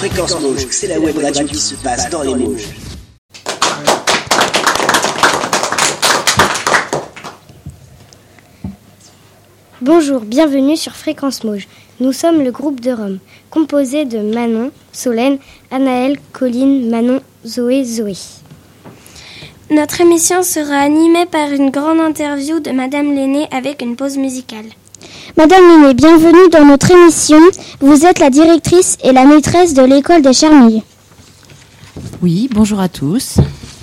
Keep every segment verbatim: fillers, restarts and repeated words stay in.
Fréquence Mauges, c'est la web radio qui se passe dans les Mauges. Bonjour, bienvenue sur Fréquence Mauges. Nous sommes le groupe de Rome, composé de Manon, Solène, Anaëlle, Colline, Manon, Zoé, Zoé. Notre émission sera animée par une grande interview de Madame Lenné avec une pause musicale. Madame Lenné, bienvenue dans notre émission. Vous êtes la directrice et la maîtresse de l'école des Charmilles. Oui, bonjour à tous.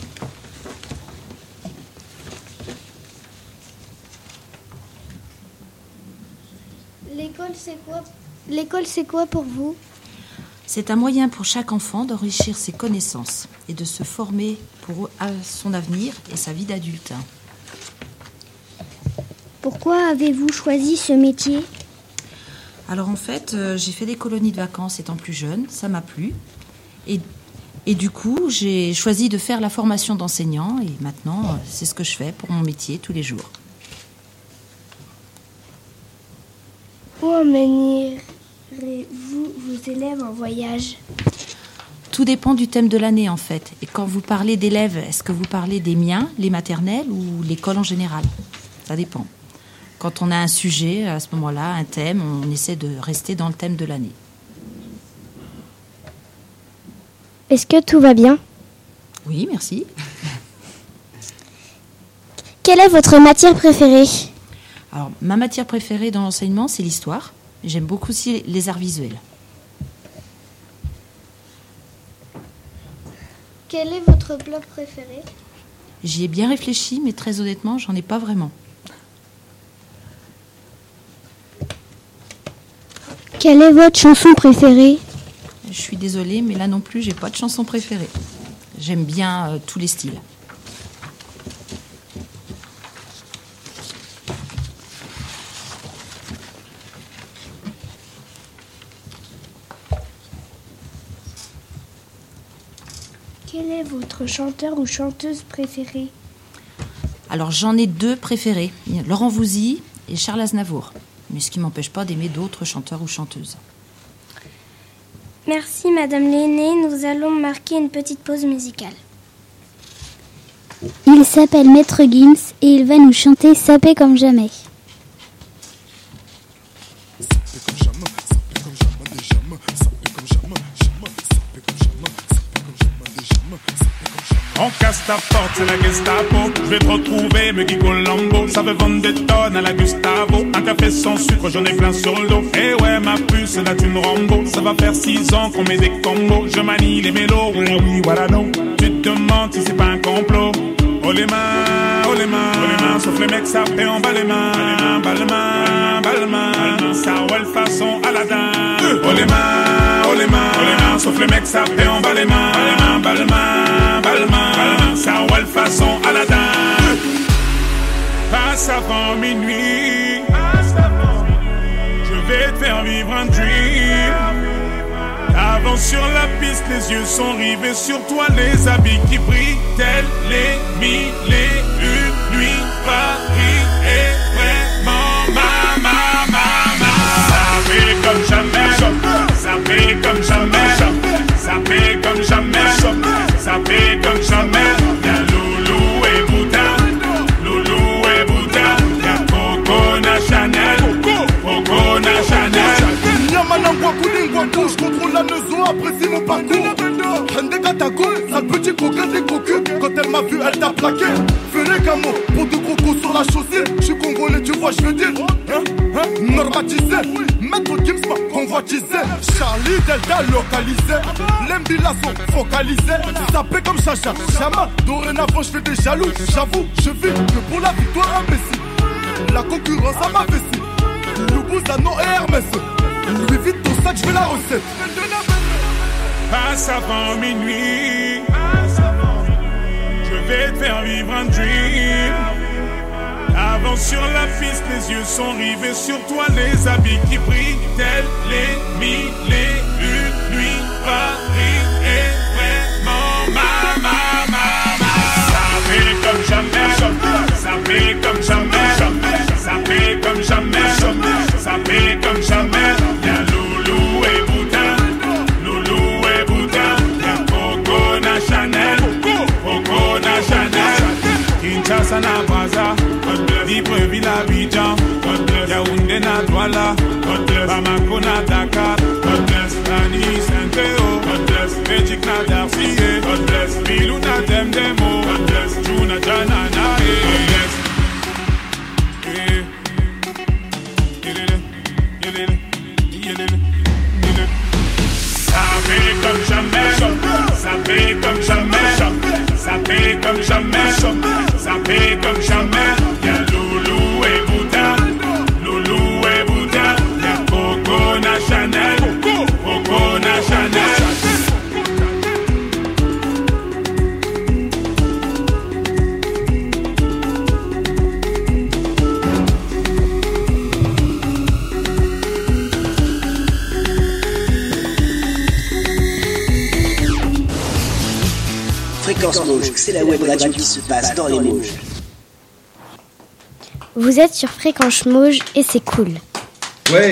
L'école, c'est quoi L'école, c'est quoi pour vous ? C'est un moyen pour chaque enfant d'enrichir ses connaissances et de se former pour son avenir et sa vie d'adulte. Pourquoi avez-vous choisi ce métier ? Alors en fait, euh, j'ai fait des colonies de vacances étant plus jeune, ça m'a plu. Et, et du coup, j'ai choisi de faire la formation d'enseignant et maintenant, euh, c'est ce que je fais pour mon métier tous les jours. Où emmènerez-vous vos élèves en voyage ? Tout dépend du thème de l'année en fait. Et quand vous parlez d'élèves, est-ce que vous parlez des miens, les maternelles ou l'école en général ? Ça dépend. Quand on a un sujet, à ce moment-là, un thème, on essaie de rester dans le thème de l'année. Est-ce que tout va bien ? Oui, merci. Quelle est votre matière préférée ? Alors, ma matière préférée dans l'enseignement, c'est l'histoire. J'aime beaucoup aussi les arts visuels. Quel est votre plat préféré ? J'y ai bien réfléchi, mais très honnêtement, j'en ai pas vraiment. Quelle est votre chanson préférée ? Je suis désolée, mais là non plus, j'ai pas de chanson préférée. J'aime bien euh, tous les styles. Quel est votre chanteur ou chanteuse préférée ? Alors j'en ai deux préférés, Laurent Voulzy et Charles Aznavour. Mais ce qui m'empêche pas d'aimer d'autres chanteurs ou chanteuses. Merci Madame Lenné, nous allons marquer une petite pause musicale. Il s'appelle Maître Gims et il va nous chanter Sapé comme jamais. On casse ta porte, c'est la Gestapo. Je vais te retrouver, me Guigo Lambo. Ça veut vendre des tonnes à la Gustavo. Un café sans sucre, j'en ai plein sur le dos. Eh ouais, ma puce, là tu me Rambo. Ça va faire six ans qu'on met des combos. Je manie les mélos, voilà oui, voilà non. Tu te demandes si c'est pas un complot. Oh les mains, oh les mains, oh les mains. Sauf les mecs, ça fait en bas les mains. Bas les mains, bas les mains. Ça roule façon Aladdin. Oh les mains, oh les mains, oh les mains. Sauf les mecs, ça fait en bas les mains. Bas les mains, bas les mains. Ça roule façon Aladdin. Passe avant minuit, je vais te faire vivre un dream. Avance sur la piste, les yeux sont rivés sur toi. Les habits qui brillent, tels les mille et une nuits. Paris est vraiment ma, ma, ma, ma. Ça fait comme jamais, ça fait comme jamais, ça fait comme jamais, ça fait comme jamais. Y'a Loulou et Bouddha, Loulou et Bouddha. Y'a Coco na Chanel, Coco na Chanel. Yamana Wakoudin Wakou, je contrôle la maison, apprécie mon parcours. Hende Katako, sale petit coquin des cocus. Quand elle m'a vu, elle t'a plaqué. Fais les camos, pour deux crocos sur la chaussée. Je suis congolais, tu vois, je veux dire. Hein, hein, normatisé. Maître Gims m'a convoitisé. Charlie Delta localisé. L'Embila sont focalisés. Sapé comme Chacha, Chama. Dorénavant, je fais des jaloux. J'avoue, je vis que pour la victoire imbécile. La concurrence à ma vessie. Loubouzanon et Hermès. Lui vite ton sac, je veux la recette. Passe avant minuit, je vais te faire vivre un dream. Avance sur la piste, les yeux sont rivés sur toi. Les habits qui brillent, tels les mille et une nuits. Paris est vraiment ma, ma, ma, ma. Ça fait comme jamais, ça fait comme jamais, ça fait comme jamais, ça fait comme jamais. Y'a Loulou et Bouddha, Loulou et paie comme jamais, ça paie comme jamais, ça paie comme jamais. Y'a Loulou et Bouddha, Loulou et Bouddha, y'a Coco na Chanel, Coco na Chanel. Fréquence Mauges, c'est la web radio qui se passe dans les Mauges. Vous êtes sur Fréquence Mauges et c'est cool. Ouais.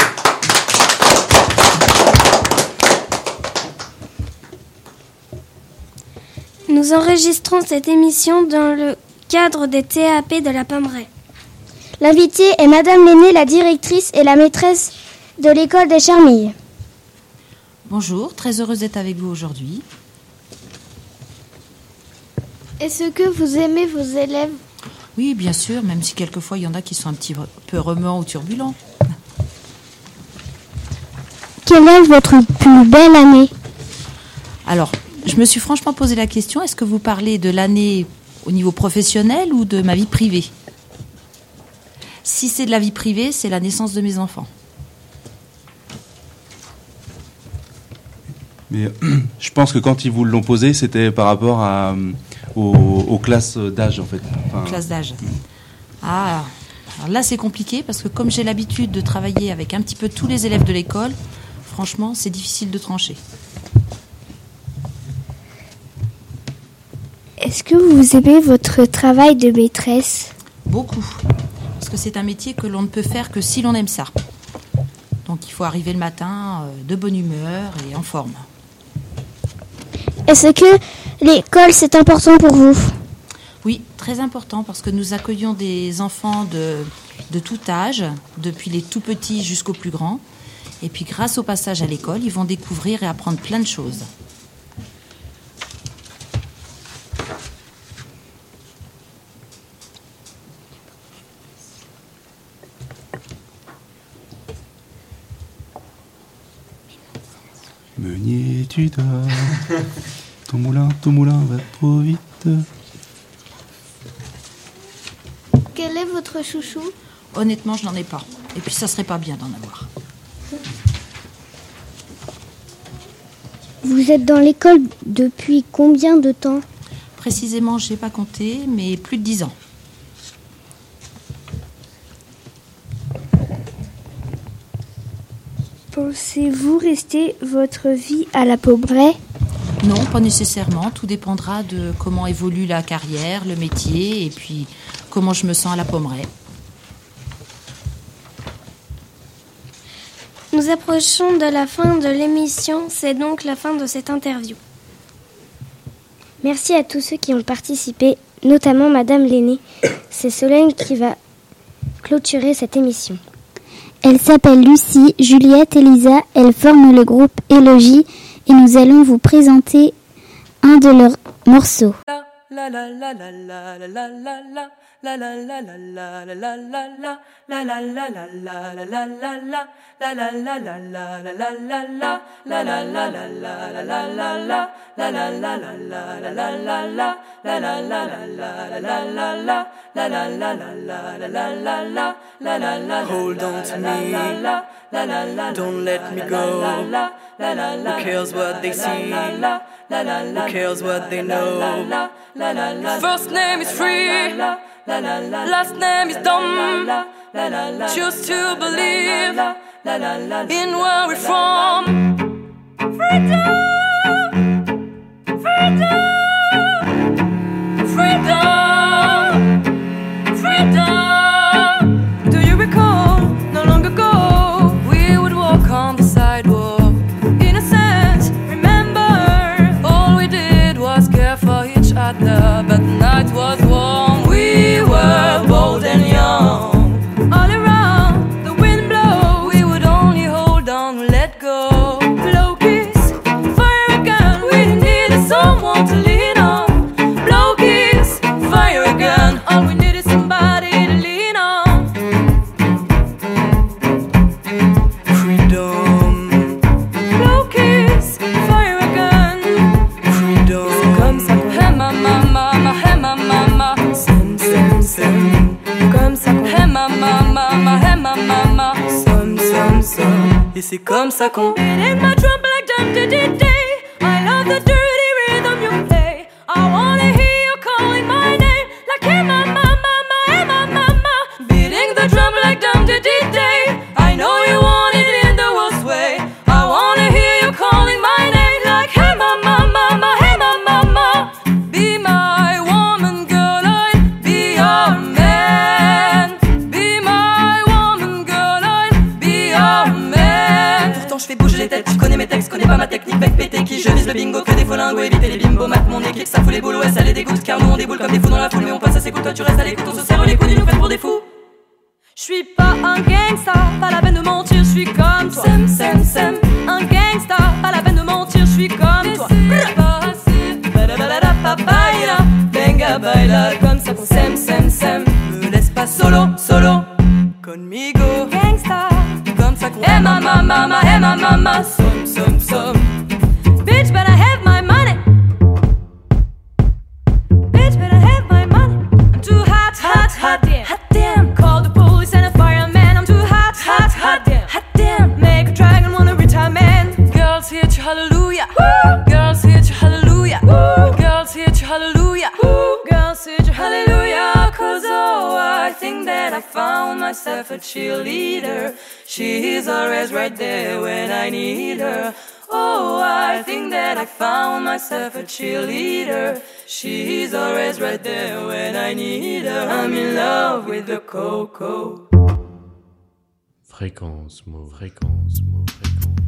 Nous enregistrons cette émission dans le cadre des T A P de la Pommeraye. L'invitée est Madame Lenné, la directrice et la maîtresse de l'école des Charmilles. Bonjour, très heureuse d'être avec vous aujourd'hui. Est-ce que vous aimez vos élèves ? Oui, bien sûr, même si quelquefois il y en a qui sont un petit peu remuants ou turbulents. Quelle est votre plus belle année ? Alors, je me suis franchement posé la question, est-ce que vous parlez de l'année au niveau professionnel ou de ma vie privée ? Si c'est de la vie privée, c'est la naissance de mes enfants. Mais je pense que quand ils vous l'ont posé, c'était par rapport à, aux, aux classes d'âge, en fait. Enfin, Classe d'âge. Ah, alors là, c'est compliqué parce que comme j'ai l'habitude de travailler avec un petit peu tous les élèves de l'école, franchement, c'est difficile de trancher. Est-ce que vous aimez votre travail de maîtresse ? Beaucoup. Parce que c'est un métier que l'on ne peut faire que si l'on aime ça. Donc il faut arriver le matin euh, de bonne humeur et en forme. Est-ce que l'école, c'est important pour vous ? Oui, très important parce que nous accueillons des enfants de, de tout âge, depuis les tout petits jusqu'aux plus grands. Et puis grâce au passage à l'école, ils vont découvrir et apprendre plein de choses. Meunier, tu dors. Ton moulin, ton moulin va trop vite. Quel est votre chouchou ? Honnêtement, je n'en ai pas. Et puis ça serait pas bien d'en avoir. Vous êtes dans l'école depuis combien de temps ? Précisément, je n'ai pas compté, mais plus de dix ans. Pensez-vous rester votre vie à la Pommeraye ? Non, pas nécessairement. Tout dépendra de comment évolue la carrière, le métier et puis comment je me sens à la Pommeraye. Nous approchons de la fin de l'émission, c'est donc la fin de cette interview. Merci à tous ceux qui ont participé, notamment Madame Lenné. C'est Solène qui va clôturer cette émission. Elle s'appelle Lucie, Juliette et Lisa. Elle forme le groupe Élogie et nous allons vous présenter un de leurs morceaux. La la la la la la la la la. La la la la la la la la la. La la la la la la la la la. La la la la la la la la la. La la la la la la la la la. La la la la la la la la la. La la la la la la la la la. La la la la la la la la la. La la la. Hold on to me. Don't let me go. Who cares what they see? Who cares what they know? First name is free. Last name is dumb. Choose to believe in where we're from. Freedom, freedom, freedom, freedom. Do you recall? No long ago, we would walk on the sidewalk. Innocent, remember, all we did was care for each other. But the night was warm. We were bold and young. All around, the wind blows. We would only hold on, let go. Blow kiss, fire again. We needed someone to lean on. Blow kiss, fire again. All we needed somebody to lean on. Freedom. Blow kiss, fire again. Freedom. comme ça qu'on beating my drum like dum dum dum day. I love the dirty rhythm you play. I wanna hear you calling my name like hey mama mama hey mama mama. Beating the drum like dum dum dum day. I know you want it in the worst way. I wanna hear you calling my name like hey mama mama hey mama mama. Be my woman girl, I'll be your man. Be my woman girl, I'll be your man. Pourtant je fais bouger les têtes, je connais mes textes, connais pas ma technique, bec pété qui je vise le bingo, que des folingos, éviter les bimbos, mat mon équipe, ça fout les boules, ouais ça les dégoûte, car nous on déboule comme des fous dans la foule, mais on passe à ses coups, toi tu restes à l'écoute, on se serre les coudes, ils nous prennent pour des fous. J'suis pas un gangsta, pas la peine de mentir, j'suis comme toi. Sem, sem, sem, un gangsta, pas la peine de mentir, j'suis comme toi. Venga baila, comme ça qu'on s'aime, s'aime, s'aime. Me laisse pas solo, solo, conmigo. Gangsta, comme ça qu'on aime, ma mama, hey ma mama, som, som, som. Bitch, better have my money. Bitch, better have my money. I'm too hot, hot, hot, damn, hot damn. Call the police and a fireman. I'm too hot, hot, hot, damn, hot damn. Make a dragon wanna retire man. Girls hit you hallelujah. Woo! Girls hit you hallelujah. Woo! Girls hit you hallelujah. Woo! Girls hit you hallelujah. Cause oh, I think that I found myself a cheerleader. She's always right there when I need her. Oh, I think that I found myself a cheerleader. She's always right there when I need her. I'm in love with the cocoa. Fréquence, mot, fréquence, mot, fréquence.